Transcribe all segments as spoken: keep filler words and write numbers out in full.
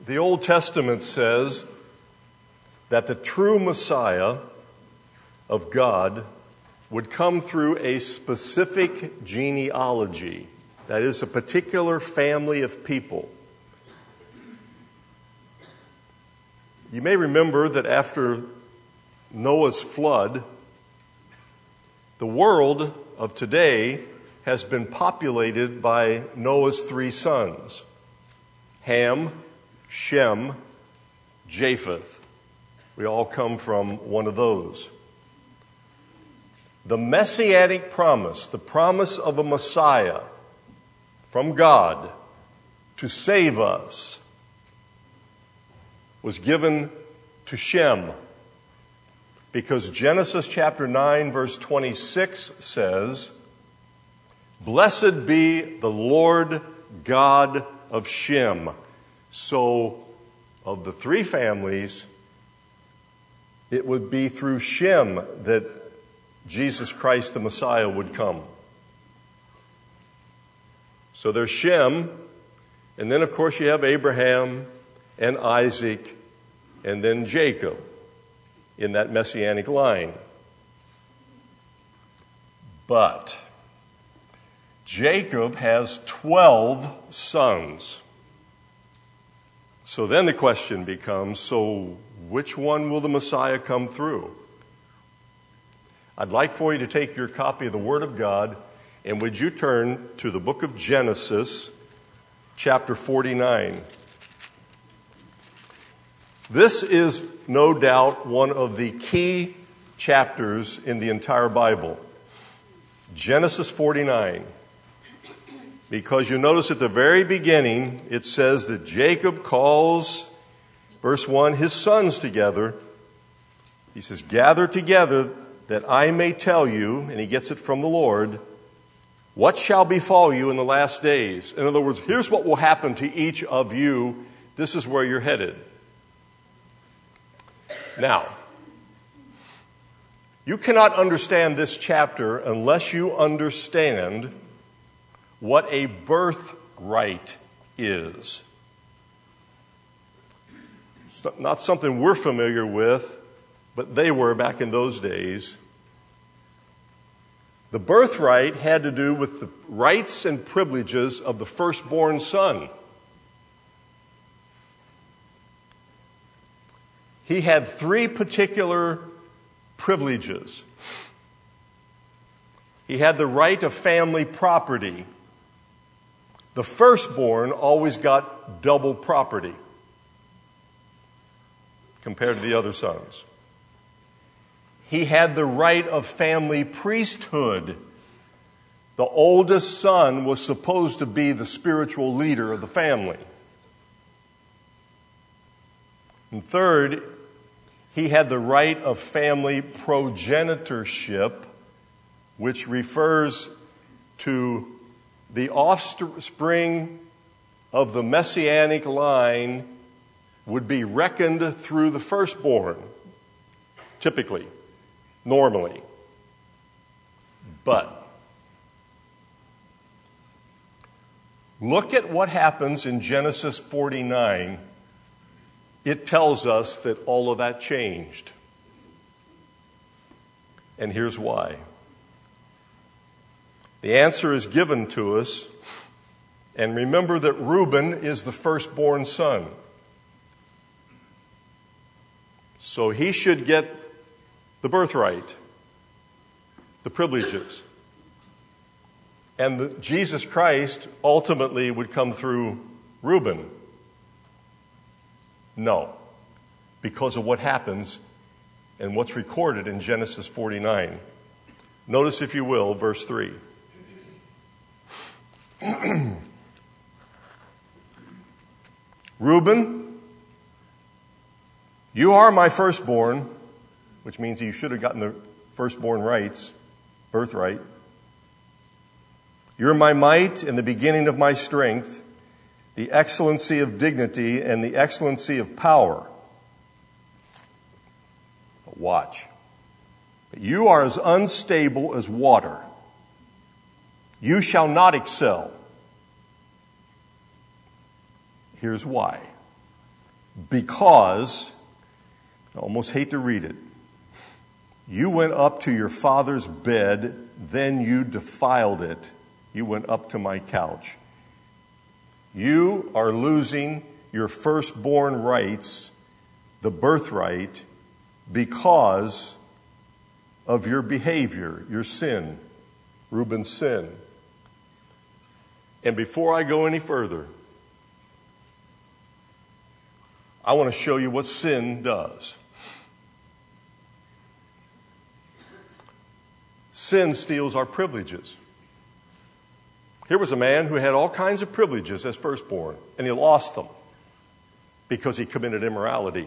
The Old Testament says that the true Messiah of God would come through a specific genealogy, that is, a particular family of people. You may remember that after Noah's flood, the world of today has been populated by Noah's three sons, Ham, Shem, Japheth. We all come from one of those. The messianic promise, the promise of a Messiah from God to save us, was given to Shem, because Genesis chapter nine verse twenty-six says, "Blessed be the Lord God of Shem." So, of the three families, it would be through Shem that Jesus Christ the Messiah would come. So there's Shem, and then of course you have Abraham and Isaac, and then Jacob in that messianic line. But Jacob has twelve sons. So then the question becomes, so which one will the Messiah come through? I'd like for you to take your copy of the Word of God, and would you turn to the book of Genesis, chapter forty-nine. This is no doubt one of the key chapters in the entire Bible. Genesis forty-nine. Because you notice at the very beginning, it says that Jacob calls, verse one, his sons together. He says, "Gather together that I may tell you," and he gets it from the Lord, "what shall befall you in the last days." In other words, here's what will happen to each of you. This is where you're headed. Now, you cannot understand this chapter unless you understand what a birthright is. It's not something we're familiar with, but they were back in those days. The birthright had to do with the rights and privileges of the firstborn son. He had three particular privileges. He had the right of family property. The firstborn always got double property compared to the other sons. He had the right of family priesthood. The oldest son was supposed to be the spiritual leader of the family. And third, he had the right of family progenitorship, which refers to the offspring of the messianic line would be reckoned through the firstborn, typically, normally. But look at what happens in Genesis forty-nine. It tells us that all of that changed. And here's why. The answer is given to us. And remember that Reuben is the firstborn son. So he should get the birthright, the privileges. And the, Jesus Christ ultimately would come through Reuben. No, because of what happens and what's recorded in Genesis forty-nine. Notice, if you will, verse three. "Reuben, you are my firstborn," which means you should have gotten the firstborn rights, birthright. "You're my might and the beginning of my strength, the excellency of dignity and the excellency of power." But watch. "But you are as unstable as water. You shall not excel." Here's why. because, I almost hate to read it, you went up to your father's bed, then you defiled it. You went up to my couch. You are losing your firstborn rights, the birthright, because of your behavior, your sin, Reuben's sin. And before I go any further, I want to show you what sin does. Sin steals our privileges. Here was a man who had all kinds of privileges as firstborn, and he lost them because he committed immorality.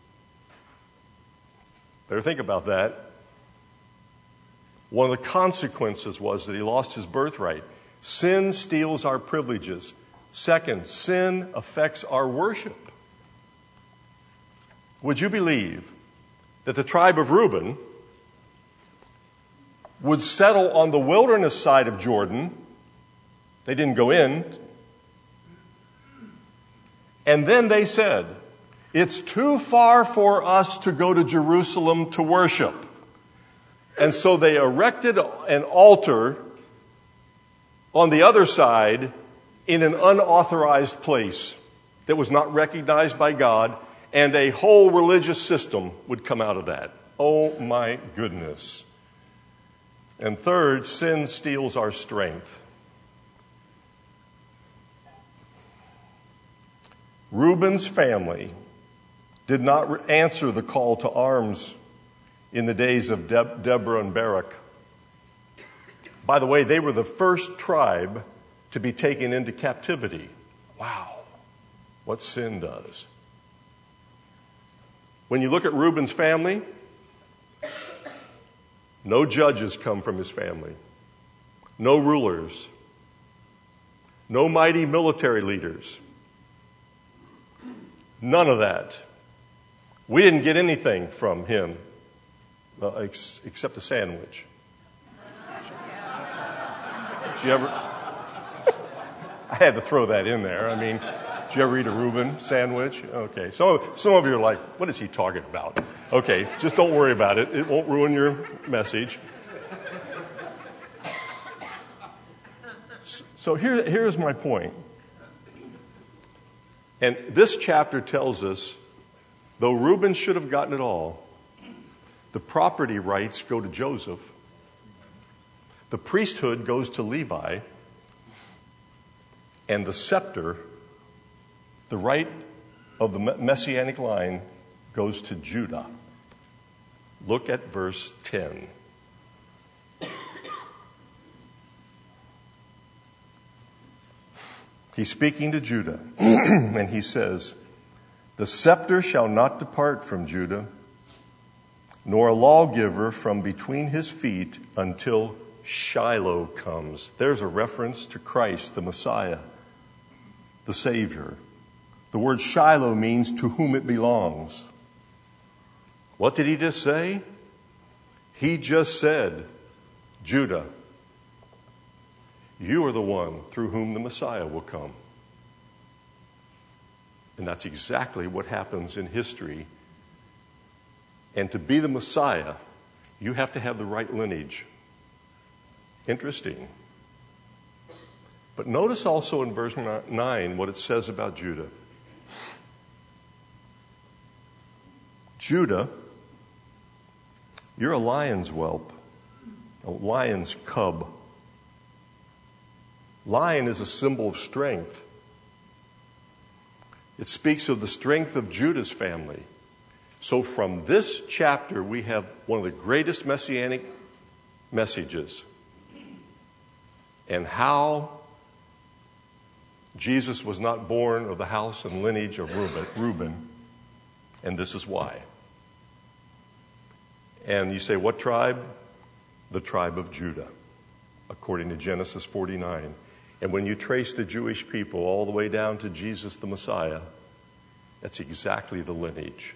Better think about that. One of the consequences was that he lost his birthright. Sin steals our privileges. Second, sin affects our worship. Would you believe that the tribe of Reuben would settle on the wilderness side of Jordan? They didn't go in. And then they said, it's too far for us to go to Jerusalem to worship. And so they erected an altar on the other side in an unauthorized place that was not recognized by God, and a whole religious system would come out of that. Oh my goodness. And third, sin steals our strength. Reuben's family did not answer the call to arms in the days of De- Deborah and Barak. By the way, they were the first tribe to be taken into captivity. Wow, what sin does. When you look at Reuben's family, no judges come from his family, no rulers, no mighty military leaders. None of that. We didn't get anything from him uh, ex- except a sandwich. Did you ever? I had to throw that in there. I mean, did you ever eat a Reuben sandwich? Okay. So some of you are like, what is he talking about? Okay, just don't worry about it. It won't ruin your message. So here, here's my point. And this chapter tells us, though Reuben should have gotten it all, the property rights go to Joseph. The priesthood goes to Levi. And the scepter, the right of the messianic line, goes to Judah. Look at verse ten. He's speaking to Judah, and he says, the scepter shall not depart from Judah, nor a lawgiver from between his feet until Shiloh comes. There's a reference to Christ, the Messiah, the Savior. The word Shiloh means to whom it belongs. What did he just say? He just said, Judah, you are the one through whom the Messiah will come. And that's exactly what happens in history. And to be the Messiah, you have to have the right lineage. Interesting. But notice also in verse nine what it says about Judah. Judah, you're a lion's whelp, a lion's cub. Lion is a symbol of strength. It speaks of the strength of Judah's family. So from this chapter, we have one of the greatest messianic messages. And how Jesus was not born of the house and lineage of Reuben, Reuben, and this is why. And you say, what tribe? The tribe of Judah, according to Genesis forty-nine. And when you trace the Jewish people all the way down to Jesus the Messiah, that's exactly the lineage.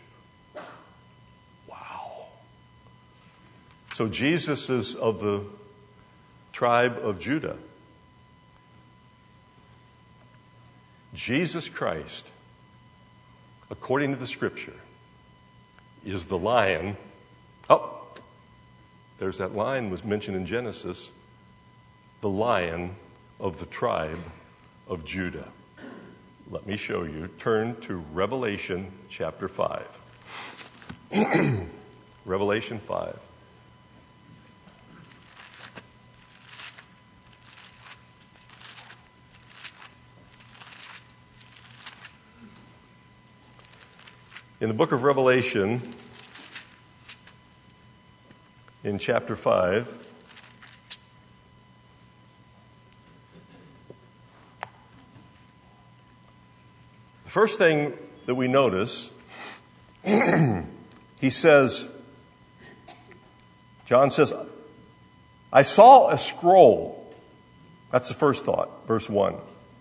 Wow. So Jesus is of the tribe of Judah. Jesus Christ according to the Scripture, is the Lion. Oh, there's that line was mentioned in Genesis, the Lion of the tribe of Judah. Let me show you. Turn to Revelation chapter five. Revelation five. In the book of Revelation, in chapter five, the first thing that we notice, he says, John says, I saw a scroll. That's the first thought, verse one.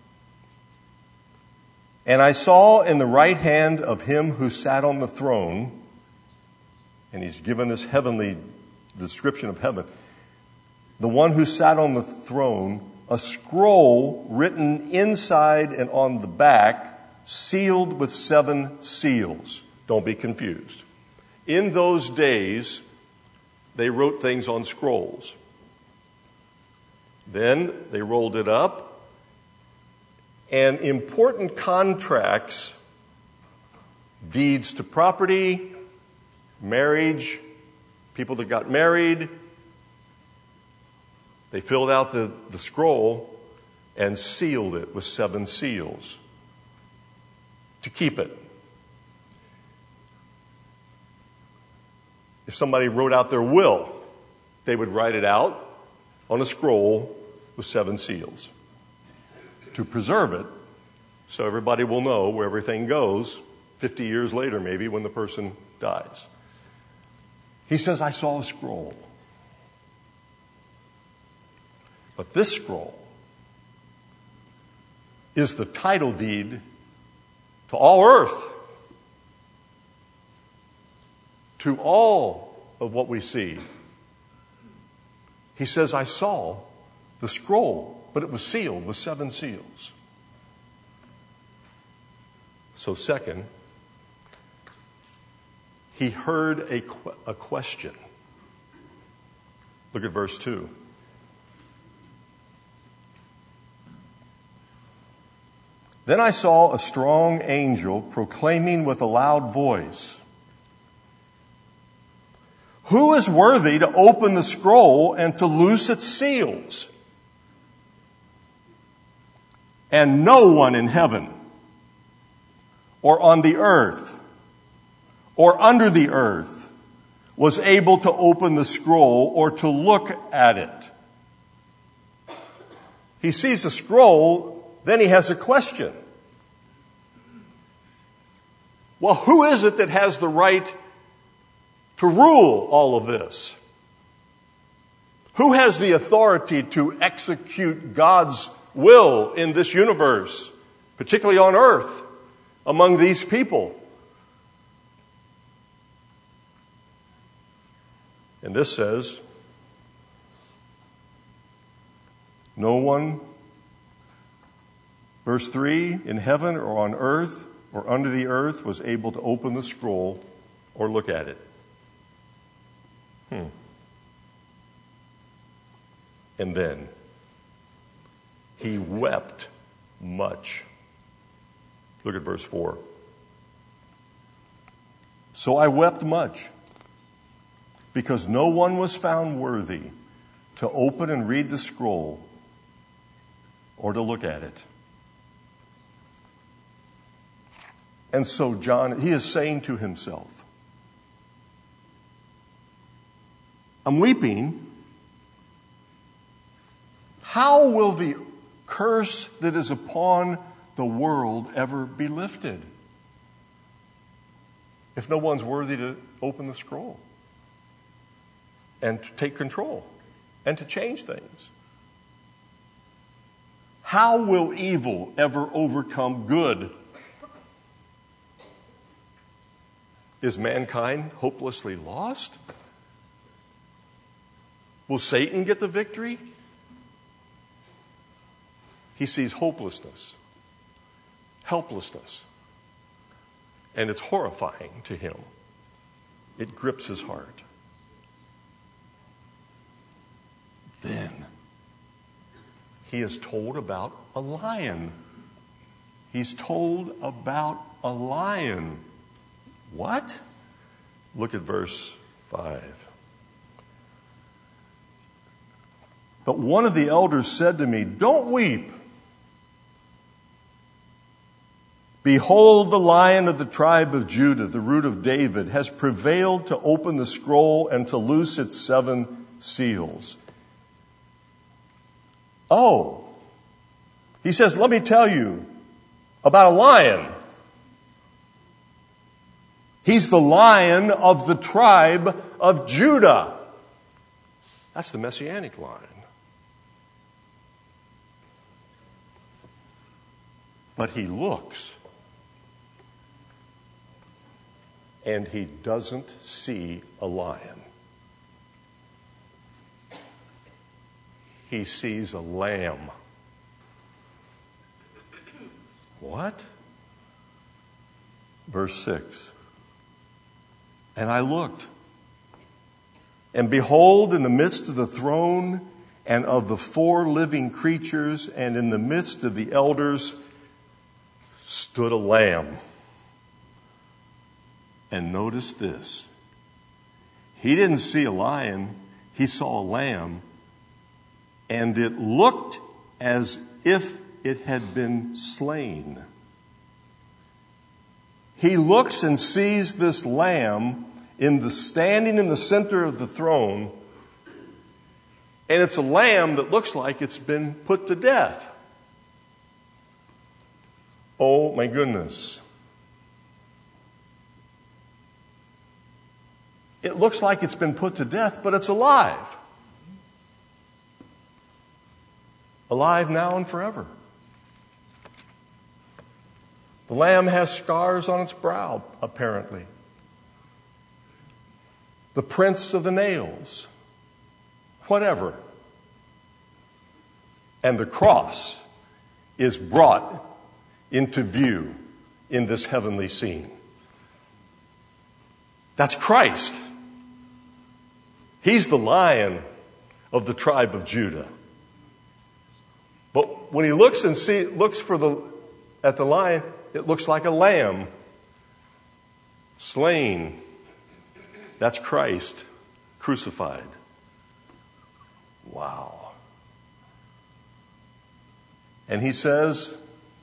And I saw in the right hand of him who sat on the throne, and he's given this heavenly description of heaven, the one who sat on the throne, a scroll written inside and on the back, sealed with seven seals. Don't be confused. In those days, they wrote things on scrolls. Then they rolled it up, and important contracts, deeds to property, marriage, people that got married, they filled out the, the scroll and sealed it with seven seals to keep it. If somebody wrote out their will, they would write it out on a scroll with seven seals to preserve it so everybody will know where everything goes fifty years later, maybe, when the person dies. He says, I saw a scroll. But this scroll is the title deed to all earth, to all of what we see. He says, I saw the scroll, but it was sealed with seven seals. So second, he heard a, a question. Look at verse two. Then I saw a strong angel proclaiming with a loud voice, who is worthy to open the scroll and to loose its seals? And no one in heaven, or on the earth, or under the earth, was able to open the scroll or to look at it. He sees the scroll, then he has a question. Well, who is it that has the right to rule all of this? Who has the authority to execute God's will in this universe, particularly on earth, among these people? And this says, no one, verse three, in heaven or on earth or under the earth was able to open the scroll or look at it. Hmm. And then he wept much. Look at verse four. So I wept much, because no one was found worthy to open and read the scroll or to look at it. And so John, he is saying to himself, I'm weeping. How will the curse that is upon the world ever be lifted if no one's worthy to open the scroll and to take control and to change things? How will evil ever overcome good? Is mankind hopelessly lost? Will Satan get the victory? He sees hopelessness, helplessness. And it's horrifying to him. It grips his heart. Then he is told about a lion. He's told about a lion. What? Look at verse five. But one of the elders said to me, "Don't weep. Behold, the Lion of the tribe of Judah, the Root of David, has prevailed to open the scroll and to loose its seven seals." Oh, he says, let me tell you about a lion. He's the Lion of the tribe of Judah. That's the Messianic line. But he looks, and he doesn't see a lion. He sees a lamb. What? Verse six. And I looked, and behold, in the midst of the throne and of the four living creatures and in the midst of the elders stood a lamb. And notice this. He didn't see a lion. He saw a lamb. And it looked as if it had been slain. He looks and sees this lamb in the standing in the center of the throne. And it's a lamb that looks like it's been put to death. Oh my goodness. It looks like it's been put to death, but it's alive. Alive now and forever. The lamb has scars on its brow, apparently. The prints of the nails. Whatever. And the cross is brought into view in this heavenly scene. That's Christ. He's the Lion of the tribe of Judah. But when he looks and see, looks for the at the lion, it looks like a lamb slain. That's Christ crucified. Wow. And he says,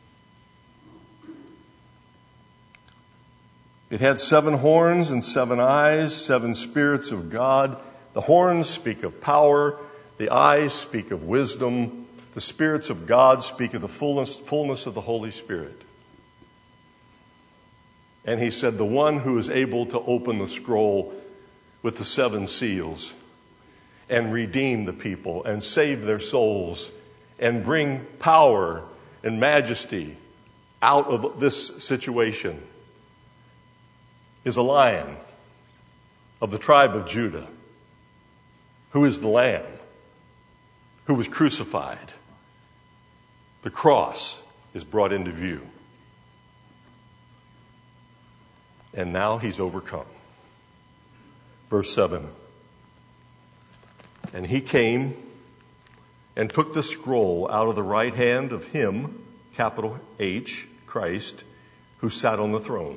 it had seven horns and seven eyes, seven spirits of God. The horns speak of power. The eyes speak of wisdom. The spirits of God speak of the fullness, fullness of the Holy Spirit. And he said, the one who is able to open the scroll with the seven seals and redeem the people and save their souls and bring power and majesty out of this situation is a Lion of the tribe of Judah, who is the Lamb, who was crucified. The cross is brought into view. And now he's overcome. Verse seven. And he came and took the scroll out of the right hand of him, capital H, Christ, who sat on the throne.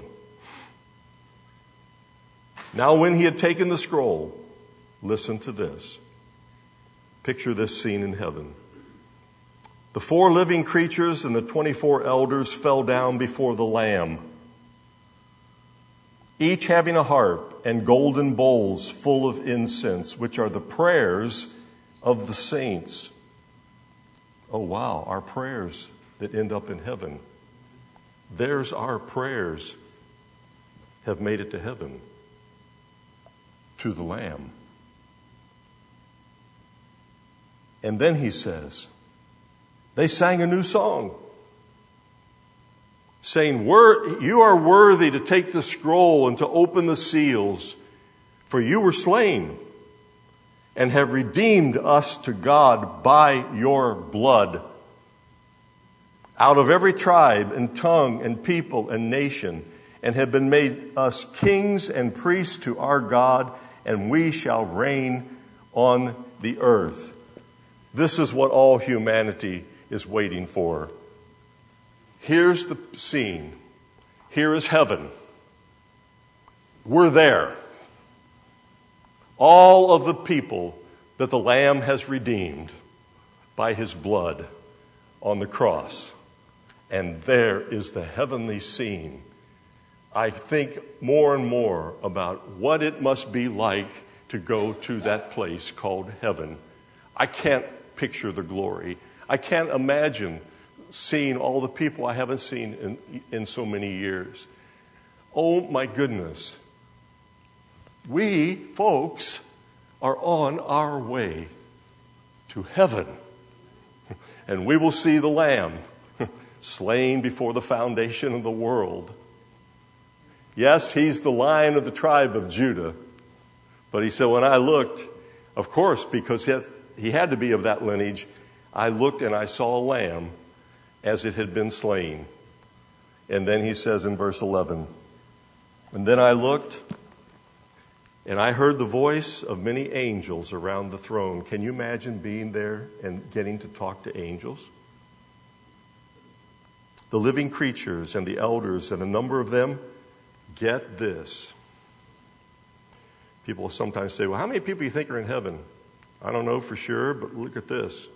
Now when he had taken the scroll, listen to this. Picture this scene in heaven. The four living creatures and the twenty-four elders fell down before the Lamb, each having a harp and golden bowls full of incense, which are the prayers of the saints. Oh, wow, our prayers that end up in heaven. There's our prayers have made it to heaven, to the Lamb. And then he says, they sang a new song, saying, you are worthy to take the scroll and to open the seals, for you were slain and have redeemed us to God by your blood out of every tribe and tongue and people and nation, and have been made us kings and priests to our God, and we shall reign on the earth. This is what all humanity is waiting for. Here's the scene. Here is heaven. We're there. All of the people that the Lamb has redeemed by his blood on the cross. And there is the heavenly scene. I think more and more about what it must be like to go to that place called heaven. I can't picture the glory. I can't imagine seeing all the people I haven't seen in, in so many years. Oh my goodness. We, folks, are on our way to heaven. And we will see the Lamb slain before the foundation of the world. Yes, he's the Lion of the tribe of Judah. But he said, when I looked, of course, because he had, he had to be of that lineage, I looked and I saw a lamb as it had been slain. And then he says in verse eleven, and then I looked and I heard the voice of many angels around the throne. Can you imagine being there and getting to talk to angels? The living creatures and the elders, and a number of them, get this. People sometimes say, well, how many people do you think are in heaven? I don't know for sure, but look at this.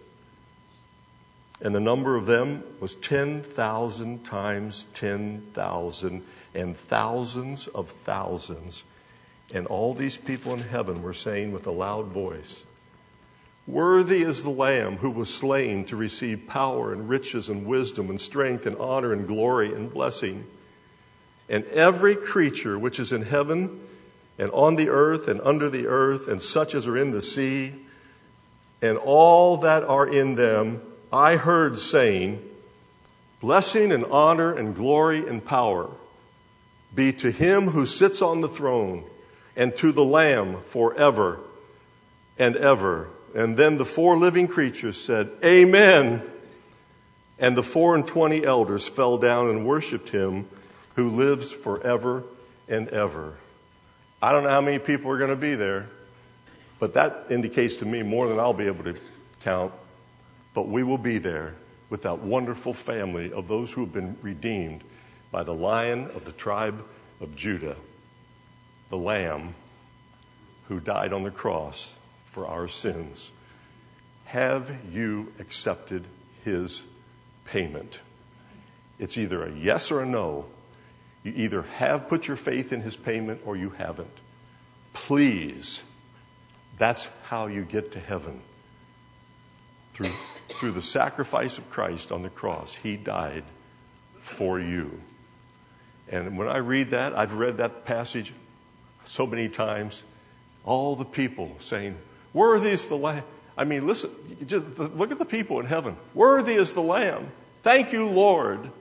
And the number of them was ten thousand times ten thousand and thousands of thousands. And all these people in heaven were saying with a loud voice, worthy is the Lamb who was slain to receive power and riches and wisdom and strength and honor and glory and blessing. And every creature which is in heaven and on the earth and under the earth and such as are in the sea and all that are in them, I heard saying, blessing and honor and glory and power be to him who sits on the throne and to the Lamb forever and ever. And then the four living creatures said, Amen. And the four and twenty elders fell down and worshiped him who lives forever and ever. I don't know how many people are going to be there, but that indicates to me more than I'll be able to count. But we will be there with that wonderful family of those who have been redeemed by the Lion of the tribe of Judah, the Lamb who died on the cross for our sins. Have you accepted his payment? It's either a yes or a no. You either have put your faith in his payment or you haven't. Please, that's how you get to heaven. Through, through the sacrifice of Christ on the cross, he died for you. And when I read that, I've read that passage so many times, all the people saying, worthy is the Lamb. I mean, listen, just look at the people in heaven. Worthy is the Lamb. Thank you, Lord.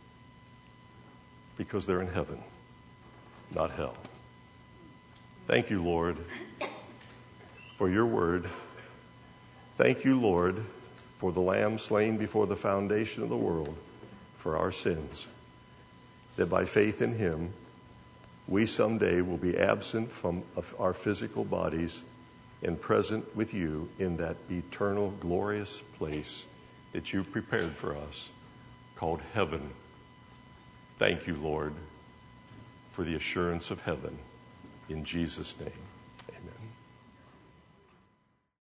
Because they're in heaven, not hell. Thank you, Lord, for your word. Thank you, Lord, for the Lamb slain before the foundation of the world for our sins, that by faith in him, we someday will be absent from our physical bodies and present with you in that eternal, glorious place that you prepared for us called heaven. Thank you, Lord, for the assurance of heaven. In Jesus' name.